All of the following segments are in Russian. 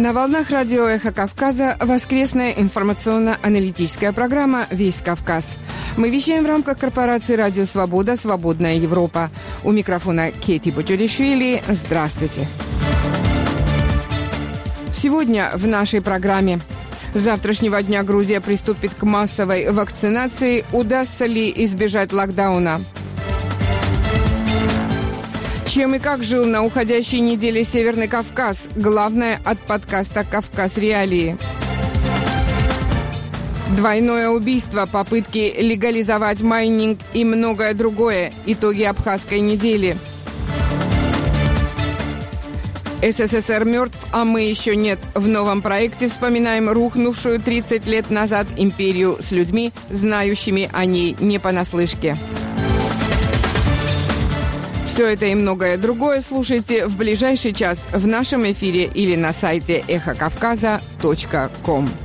На волнах радио «Эхо Кавказа» воскресная информационно-аналитическая программа «Весь Кавказ». Мы вещаем в рамках корпорации «Радио Свобода. Свободная Европа». У микрофона Кети Боджоришвили. Здравствуйте. Сегодня в нашей программе. С завтрашнего дня Грузия приступит к массовой вакцинации. Удастся ли избежать локдауна? Чем и как жил на уходящей неделе Северный Кавказ? Главное от подкаста «Кавказ Реалии». Двойное убийство, попытки легализовать майнинг и многое другое. Итоги абхазской недели. СССР мертв, а мы еще нет. В новом проекте вспоминаем рухнувшую 30 лет назад империю с людьми, знающими о ней не понаслышке. Все это и многое другое слушайте в ближайший час в нашем эфире или на сайте эхокавказа.ком.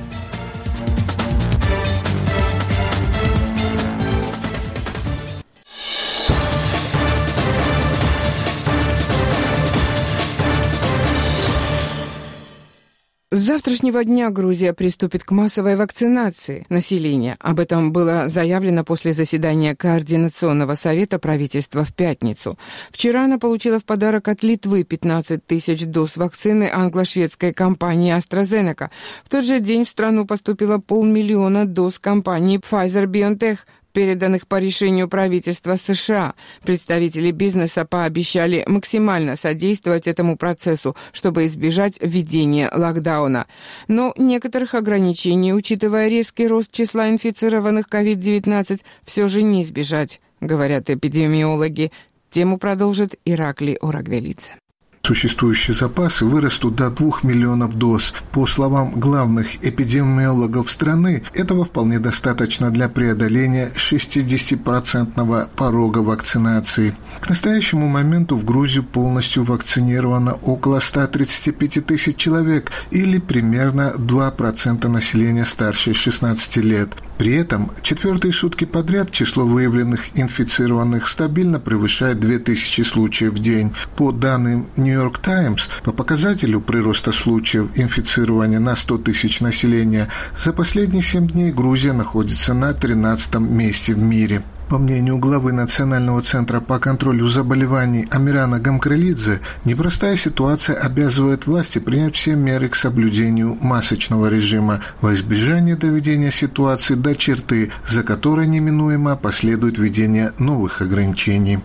С завтрашнего дня Грузия приступит к массовой вакцинации населения. Об этом было заявлено после заседания Координационного совета правительства в пятницу. Вчера она получила в подарок от Литвы 15 тысяч доз вакцины англо-шведской компании AstraZeneca. В тот же день в страну поступило 500 000 доз компании Pfizer-BioNTech, переданных по решению правительства США. Представители бизнеса пообещали максимально содействовать этому процессу, чтобы избежать введения локдауна. Но некоторых ограничений, учитывая резкий рост числа инфицированных COVID-19, все же не избежать, говорят эпидемиологи. Тему продолжит Иракли Орагвелидзе. Существующие запасы вырастут до 2 миллионов доз. По словам главных эпидемиологов страны, этого вполне достаточно для преодоления 60% порога вакцинации. К настоящему моменту в Грузию полностью вакцинировано около 135 тысяч человек, или примерно 2% населения старше 16 лет. При этом четвертые сутки подряд число выявленных инфицированных стабильно превышает 2000 случаев в день. По данным «Нью-Йорк Таймс», по показателю прироста случаев инфицирования на 100 тысяч населения, за последние 7 дней Грузия находится на 13-м месте в мире. По мнению главы Национального центра по контролю заболеваний Амирана Гамкрелидзе, непростая ситуация обязывает власти принять все меры к соблюдению масочного режима во избежание доведения ситуации до черты, за которой неминуемо последует введение новых ограничений.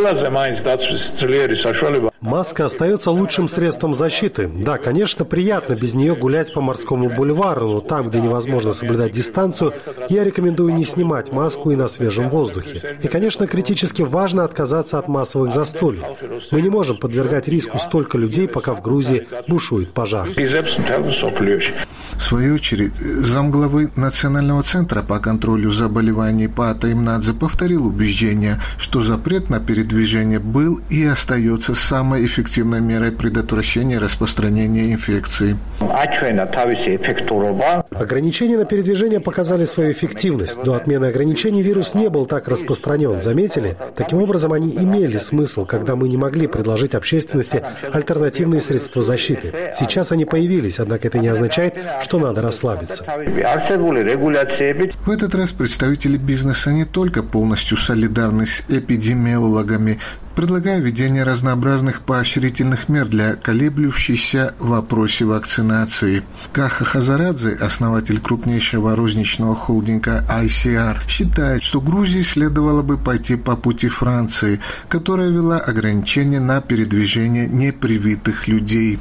Маска остается лучшим средством защиты. Да, конечно, приятно без нее гулять по морскому бульвару, но там, где невозможно соблюдать дистанцию, я рекомендую не снимать маску и на свежем воздухе. И, конечно, критически важно отказаться от массовых застолий. Мы не можем подвергать риску столько людей, пока в Грузии бушует пожар. В свою очередь, замглавы Национального центра по контролю заболеваний Пата Имнадзе повторил убеждение, что запрет на передвижение был и остается самой эффективной мерой предотвращения распространения инфекции. Ограничения на передвижение показали свою эффективность. До отмены ограничений вирус не был так распространен. Заметили? Таким образом, они имели смысл, когда мы не могли предложить общественности альтернативные средства защиты. Сейчас они появились, однако это не означает, что надо расслабиться. В этот раз представители бизнеса не только полностью солидарны с эпидемиологами, предлагая введение разнообразных поощрительных мер для колеблющейся в вопросе вакцинации. Каха Хазарадзе, основатель крупнейшего розничного холдинга ICR, считает, что Грузии следовало бы пойти по пути Франции, которая ввела ограничения на передвижение непривитых людей.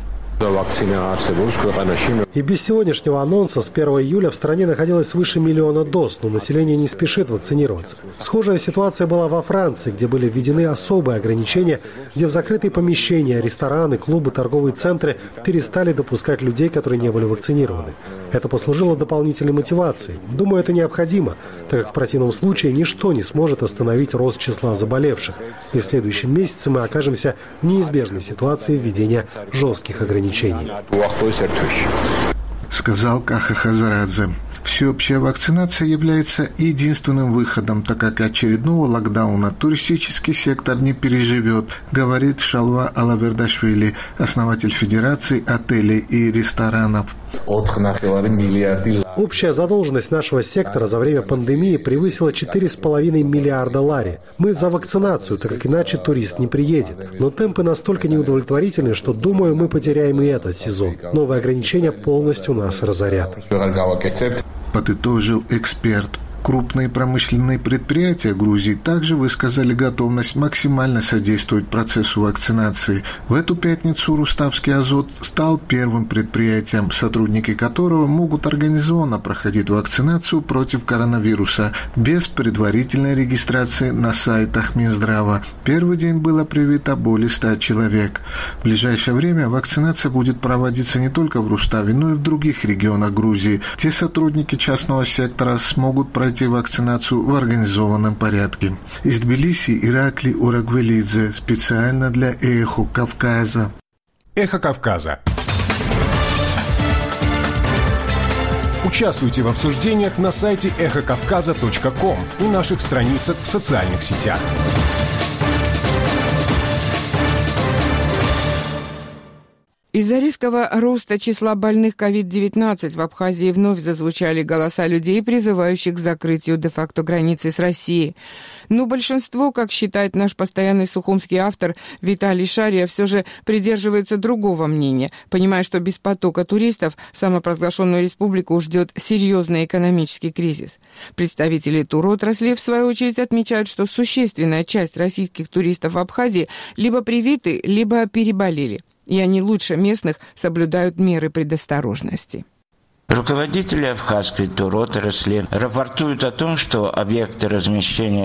И без сегодняшнего анонса с 1 июля в стране находилось свыше 1 миллиона доз, но население не спешит вакцинироваться. Схожая ситуация была во Франции, где были введены особые ограничения, где в закрытые помещения, рестораны, клубы, торговые центры перестали допускать людей, которые не были вакцинированы. Это послужило дополнительной мотивацией. Думаю, это необходимо, так как в противном случае ничто не сможет остановить рост числа заболевших. И в следующем месяце мы окажемся в неизбежной ситуации введения жестких ограничений. Сказал Каха Хазарадзе. Всеобщая вакцинация является единственным выходом, так как очередного локдауна туристический сектор не переживет, говорит Шалва Алавердашвили, основатель Федерации отелей и ресторанов. Общая задолженность нашего сектора за время пандемии превысила 4,5 миллиарда лари. Мы за вакцинацию, так как иначе турист не приедет. Но темпы настолько неудовлетворительны, что, думаю, мы потеряем и этот сезон. Новые ограничения полностью нас разорят. Подытожил эксперт. Крупные промышленные предприятия Грузии также высказали готовность максимально содействовать процессу вакцинации. В эту пятницу Руставский Азот стал первым предприятием, сотрудники которого могут организованно проходить вакцинацию против коронавируса без предварительной регистрации на сайтах Минздрава. Первый день было привито более 100 человек. В ближайшее время вакцинация будет проводиться не только в Руставе, но и в других регионах Грузии. Те сотрудники частного сектора смогут пройти вакцинацию в организованном порядке. Из Тбилиси Иракли Урагвелидзе специально для «Эхо Кавказа». «Эхо Кавказа». Участвуйте в обсуждениях на сайте эхокавказа.ком и наших страницах в социальных сетях. Из-за резкого роста числа больных COVID-19 в Абхазии вновь зазвучали голоса людей, призывающих к закрытию де-факто границы с Россией. Но большинство, как считает наш постоянный сухумский автор Виталий Шария, все же придерживается другого мнения, понимая, что без потока туристов самопровозглашенную республику ждет серьезный экономический кризис. Представители туротрасли, в свою очередь, отмечают, что существенная часть российских туристов в Абхазии либо привиты, либо переболели. И они лучше местных соблюдают меры предосторожности. Руководители абхазской туротрасли рапортуют о том, что объекты размещения